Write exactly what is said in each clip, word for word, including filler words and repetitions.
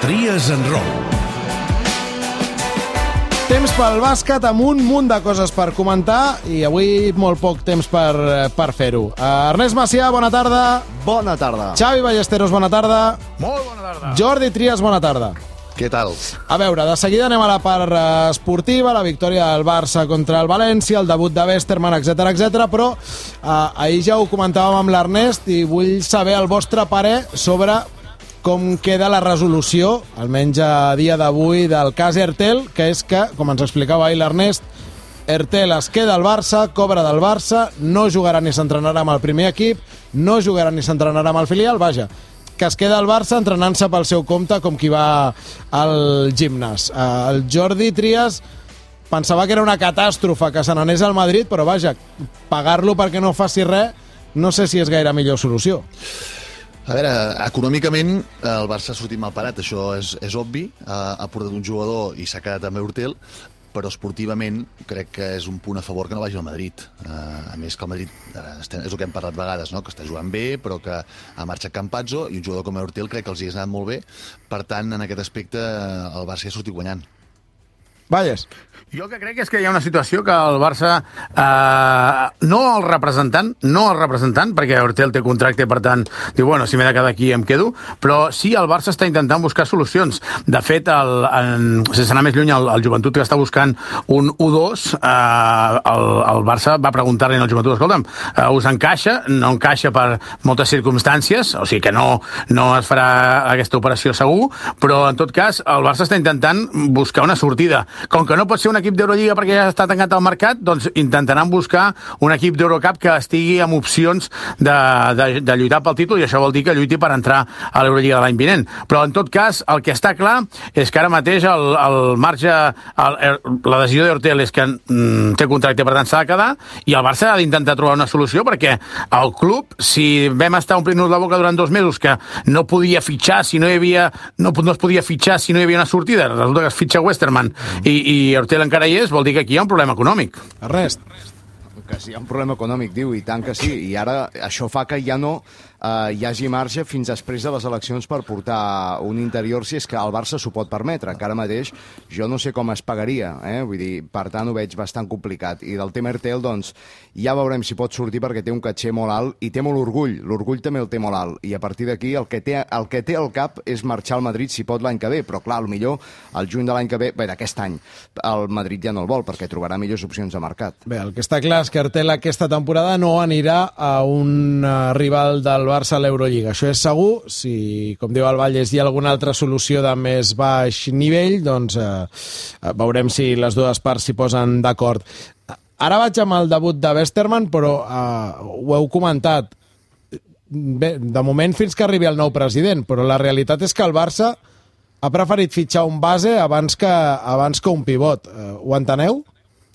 Tries en Roc. Temps pel bàsquet amb un munt de coses per comentar i avui molt poc temps per, per fer-ho. Ernest Macià, bona tarda. Bona tarda. Xavi Ballesteros, bona tarda. Molt bona tarda. Jordi Trias, bona tarda. Què tal? A veure, de seguida anem a la part esportiva, la victòria del Barça contra el València, el debut de Westerman, etcètera, etcètera, però eh, ahir ja ho comentàvem amb l'Ernest i vull saber el vostre parer sobre com queda la resolució, almenys a dia d'avui, del cas Ertel, que és que, com ens explicava ahir l'Ernest, Ertel es queda al Barça, cobra del Barça, no jugarà ni s'entrenarà amb el primer equip, no jugarà ni s'entrenarà amb el filial, vaja, que es queda al Barça entrenant-se pel seu compte com qui va al gimnàs. El Jordi Trias pensava que era una catàstrofe que se n'anés al Madrid, però vaja, pagar-lo perquè no faci res, no sé si és gaire millor solució. A veure, econòmicament el Barça ha sortit mal parat, això és, és obvi, ha, ha portat un jugador i s'ha quedat també Urtel, però esportivament crec que és un punt a favor que no vagi al Madrid. Uh, a més que el Madrid, uh, és el que hem parlat vegades, no? Que està jugant bé, però que ha marxat Campazzo i un jugador com Urtel crec que els hi ha anat molt bé. Per tant, en aquest aspecte, el Barça ha sortit guanyant. Valles. Jo el que crec és que hi ha una situació que el Barça, eh, no el representant, no el representant, perquè Urtel té contracte, per tant, diu, bueno, si m'he de quedar aquí em quedo, però sí el Barça està intentant buscar solucions. De fet, el, en, sense anar més lluny, el, el Joventut que està buscant un u dos, eh, el, el Barça va preguntar-li al Joventut, escolta'm, eh, us encaixa? No encaixa per moltes circumstàncies, o sigui que no, no es farà aquesta operació segur, però en tot cas el Barça està intentant buscar una sortida. Com que no pot ser un equip d'Eurolliga perquè ja està tancat al mercat, doncs intentaran buscar un equip d'Eurocup que estigui amb opcions de, de, de lluitar pel títol, i això vol dir que lluiti per entrar a l'Eurolliga de l'any vinent. Però en tot cas, el que està clar és que ara mateix el, el marge, el, la decisió d'Hortel és que mm, té contracte, per tant s'ha de quedar, i el Barça ha d'intentar trobar una solució, perquè el club, si vam estar omplint-nos la boca durant dos mesos que no podia fitxar si no hi havia, no, no es podia fitxar si no hi havia una sortida, resulta que es fitxa Westerman i, i Hortel encara hi és, vol dir que aquí hi ha un problema econòmic. Ernest. Que si hi ha un problema econòmic, diu, i tant que sí, i ara això fa que ja no eh, hi hagi marge fins després de les eleccions per portar un interior, si és que el Barça s'ho pot permetre, que ara mateix jo no sé com es pagaria, eh? Vull dir, per tant ho veig bastant complicat, i del tema Ertel, doncs, ja veurem si pot sortir perquè té un caché molt alt i té molt orgull, l'orgull també el té molt alt, i a partir d'aquí el que té el que té al cap és marxar al Madrid si pot l'any que ve, però clar, potser el juny de l'any que ve, bé, d'aquest any, el Madrid ja no el vol perquè trobarà millors opcions de mercat. Bé, el que està clar és que Ertel aquesta temporada no anirà a un rival del Barça a l'Eurolliga. Això és segur. Si, com diu el Valles, hi ha alguna altra solució de més baix nivell, doncs eh, veurem si les dues parts s'hi posen d'acord. Ara vaig amb el debut de Westerman, però eh, ho heu comentat. Bé, de moment fins que arribi el nou president, però la realitat és que el Barça ha preferit fitxar un base abans que, abans que un pivot. Eh, ho enteneu?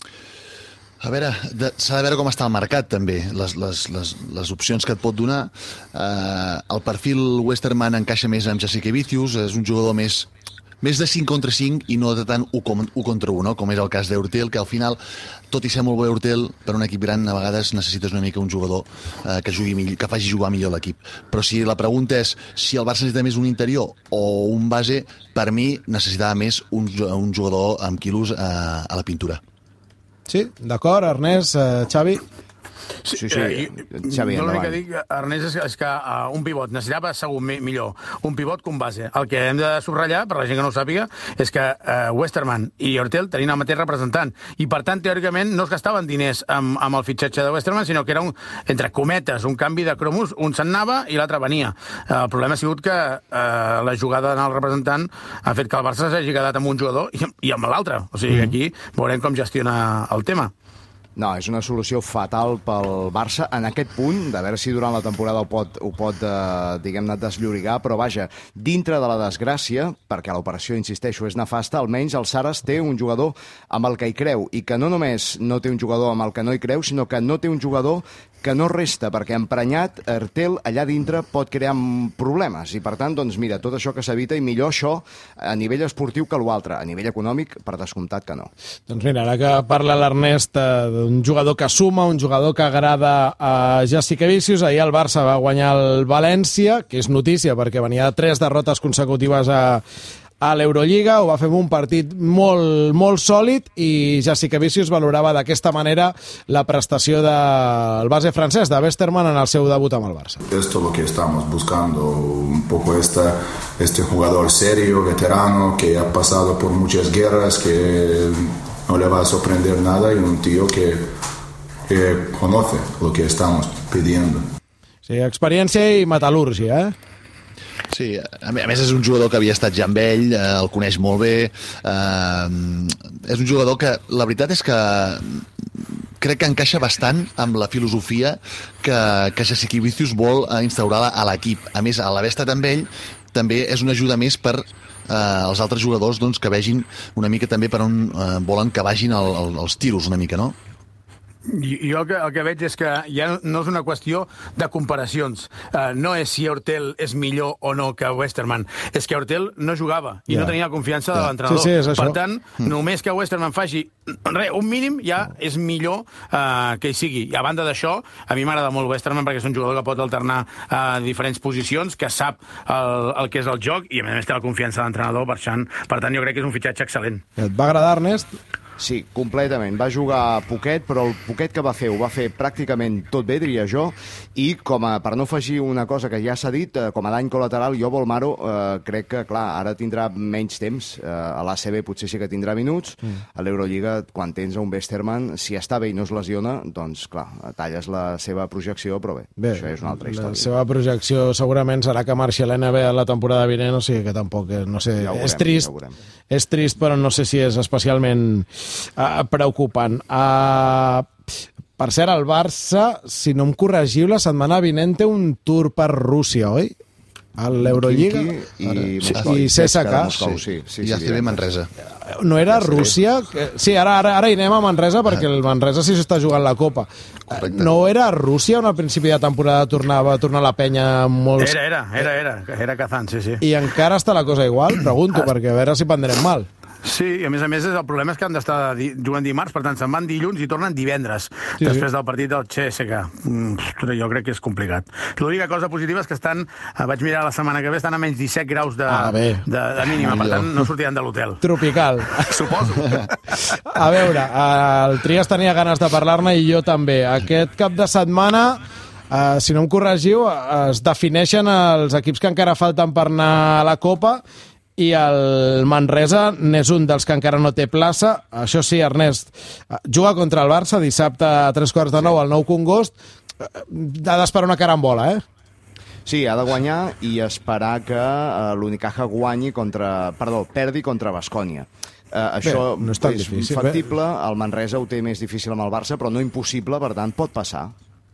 A veure, s'ha de veure com està el mercat, també, les, les, les, les opcions que et pot donar. Eh, el perfil Westerman encaixa més amb Jasikevičius, és un jugador més, més de cinc contra cinc i no de tant u contra u, no? Com és el cas d'Hortel, que al final, tot i ser molt bé Hurtel, per un equip gran, a vegades necessites una mica un jugador eh, que, jugui millor, que faci jugar millor l'equip. Però si la pregunta és si el Barça necessita més un interior o un base, per mi necessitava més un, un jugador amb quilos eh, a la pintura. Sí, d'acord, Ernest, eh, Xavi. Sí, sí, sí. Xavi, jo l'únic que dic, Ernest, és que, és que uh, un pivot necessitava segur mi, millor un pivot que un base. El que hem de subratllar, per la gent que no ho sàpiga, és que uh, Westerman i Hortel tenien el mateix representant, i per tant, teòricament, no es gastaven diners amb, amb el fitxatge de Westerman, sinó que era, un, entre cometes, un canvi de cromos, un se'n anava i l'altre venia. Uh, el problema ha sigut que uh, la jugada en el representant ha fet que el Barça s'hagi quedat amb un jugador i, i amb l'altre. O sigui, mm. aquí veurem com gestiona el tema. No, és una solució fatal pel Barça en aquest punt, de veure si durant la temporada ho pot, ho pot eh, diguem-ne, desllorigar, però vaja, dintre de la desgràcia, perquè l'operació, insisteixo, és nefasta, almenys el Saras té un jugador amb el que hi creu, i que no només no té un jugador amb el que no hi creu, sinó que no té un jugador que no resta, perquè emprenyat Ertel allà dintre pot crear problemes, i per tant, doncs mira, tot això que s'evita, i millor això a nivell esportiu que l'altre, a nivell econòmic, per descomptat que no. Doncs mira, ara que parla l'Ernest d'un jugador que suma, un jugador que agrada a Jasikevičius, ahir el Barça va guanyar el València, que és notícia perquè venia de tres derrotes consecutives a a l'Eurolliga, ho va fer un partit molt, molt sòlid, i Jasikevičius valorava d'aquesta manera la prestació del base francès, de Westerman, en el seu debut amb el Barça. Esto es lo que estamos buscando, un poco esta, este jugador serio, veterano, que ha pasado por muchas guerras, que no le va a sorprender nada, y un tío que, que conoce lo que estamos pidiendo. Sí, experiència i metal·lúrgia, eh? Sí, a més és un jugador que havia estat ja amb ell, eh, el coneix molt bé, eh, és un jugador que la veritat és que crec que encaixa bastant amb la filosofia que, que Jasikevičius vol instaurar a l'equip. A més, a l'haver estat amb ell també és una ajuda més per eh, els altres jugadors, doncs, que vegin una mica també per on eh, volen que vagin el, el, els tiros una mica, no? I jo el que, el que veig és que ja no és una qüestió de comparacions. Uh, no és si Hortel és millor o no que Westerman. És que Hortel no jugava i yeah. no tenia confiança yeah. de l'entrenador. Sí, sí, per tant, mm. només que Westerman faci res, un mínim, ja és millor uh, que hi sigui. I a banda d'això, a mi m'agrada molt Westerman perquè és un jugador que pot alternar a uh, diferents posicions, que sap el, el que és el joc, i a més té la confiança de l'entrenador. Per tant, per tant, jo crec que és un fitxatge excel·lent. Et va agradar, Ernest? Sí, completament. Va jugar poquet, però el poquet que va fer ho va fer pràcticament tot bé, diria jo, i com a, per no afegir una cosa que ja s'ha dit, eh, com a dany col·lateral, jo Volmaro eh, crec que, clar, ara tindrà menys temps. Eh, a l'A C B potser sí que tindrà minuts. Mm. A l'Eurolliga, quan tens un Westerman, si està bé i no es lesiona, doncs, clar, talles la seva projecció, però bé, bé això és una altra història. La seva projecció segurament serà que marxi a l'N B A la temporada vinent, o sigui que tampoc, no sé, ja veurem, és trist, ja és trist, però no sé si és especialment Uh, preocupant. Uh, per cert, el Barça, si no em corregiu, la setmana vinent té un tour per Rússia, oi? A l'Eurolliga i, i C S K. Sí, sí, sí, i A C B Manresa. No era Rússia? Que... Sí, ara, ara, ara hi anem a Manresa perquè el Manresa sí s'està jugant la Copa. Correcte. No era Rússia on al principi de temporada tornava a tornar la penya molts... Era, era, era, era, era Kazan, sí, sí. I encara està la cosa igual? Pregunto, perquè a veure si prendrem mal. Sí, i a més a més el problema és que han d'estar jugant dimarts, per tant se'n van dilluns i tornen divendres, sí, després sí. del partit del C S K. Mm, jo crec que és complicat. L'única cosa positiva és que estan, vaig mirar la setmana que ve, estan a menys disset graus de, ah, de, de mínima, per tant no sortiran de l'hotel. Tropical. Suposo. A veure, el Trias tenia ganes de parlar-ne i jo també. Aquest cap de setmana, Uh, si no em corregiu, es defineixen els equips que encara falten per anar a la Copa, i el Manresa n'és un dels que encara no té plaça. Això sí, Ernest, juga contra el Barça dissabte a tres quarts de nou al Nou Congost. Ha d'esperar una carambola, eh? Sí, ha de guanyar i esperar que uh, l'Unicaja guanyi contra... Perdó, perdi contra Baskonia. Uh, això bé, no és tan és difícil, factible, bé. El Manresa ho té més difícil amb el Barça, però no impossible, per tant, pot passar.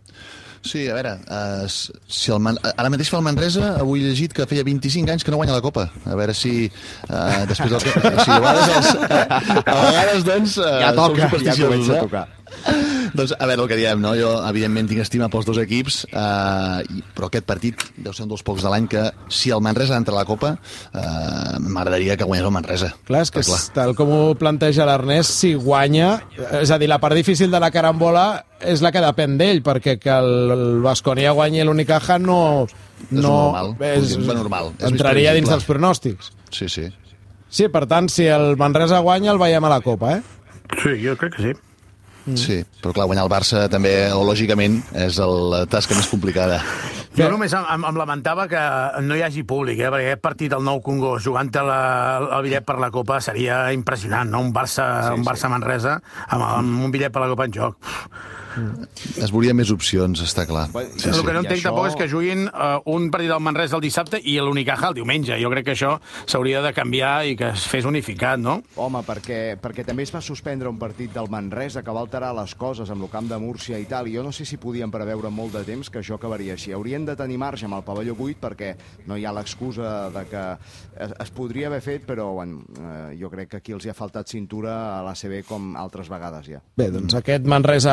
Sí, a veure, uh, si el Man... ara mateix fa el Manresa, avui he llegit que feia vint-i-cinc anys que no guanya la Copa. A veure si uh, després del... Si a vegades, els... a vegades doncs, uh, ja toca, ja comença a tocar. Doncs a veure el que diem, no? Jo evidentment tinc estima pels dos equips, eh, però aquest partit deu ser un dels pocs de l'any que si el Manresa entra a la Copa eh, m'agradaria que guanyés el Manresa. Clar, és que clar. Tal com ho planteja l'Ernest, si guanya, és a dir, la part difícil de la carambola és la que depèn d'ell, perquè que el Baskonia guanyi l'Unicaja no... no és normal, és, és normal. Entraria dins dels pronòstics. Sí, sí. Sí, per tant, si el Manresa guanya, el veiem a la Copa, eh? Sí, jo crec que sí. Mm. Sí, però clar, guanyar el Barça també, o lògicament, és la tasca més complicada. Jo només em, em lamentava que no hi hagi públic, eh? Perquè aquest partit al Nou Congost, jugant la, el bitllet per la Copa, seria impressionant, no? Un Barça, sí, un Barça sí. Manresa amb, amb un bitllet per la Copa en joc. Mm. Es veurien més opcions, està clar. Sí, el sí. que no entenc això... tampoc és que juguin uh, un partit del Manresa el dissabte i l'Unicaja el diumenge. Jo crec que això s'hauria de canviar i que es fes unificat, no? Home, perquè, perquè també es va suspendre un partit del Manresa que va alterar les coses amb el camp de Múrcia i tal, i jo no sé si podien preveure molt de temps que això acabaria així. Haurien de tenir marge amb el pavelló vuit perquè no hi ha l'excusa de que es, es podria haver fet, però bueno, eh, jo crec que aquí els hi ha faltat cintura a l'A C B com altres vegades ja. Bé, doncs aquest Manresa-Barça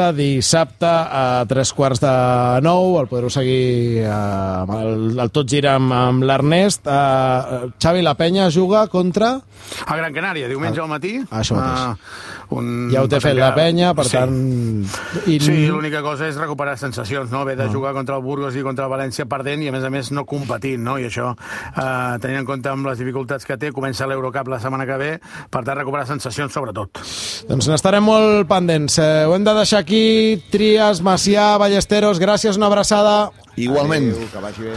Barça dissabte a tres quarts de nou. El podreu seguir amb el, el Tot Gira amb, amb l'Ernest. Uh, Xavi, la Penya juga contra... A Gran Canària, diumenge al matí. Això mateix. Uh, un... Ja ho té fet la Penya, per sí. tant... I... Sí, l'única cosa és recuperar sensacions, no? Haver de jugar contra el Burgos i contra el València perdent i, a més a més, no competint, no? I això, uh, tenint en compte amb les dificultats que té, comença l'Eurocup la setmana que ve, per tant, recuperar sensacions sobretot. Doncs n'estarem molt pendents. Eh, ho hem de deixar aquí. Trias, Macià, Ballesteros, gràcies, una abraçada. Igualment. Adéu, que vagi bé.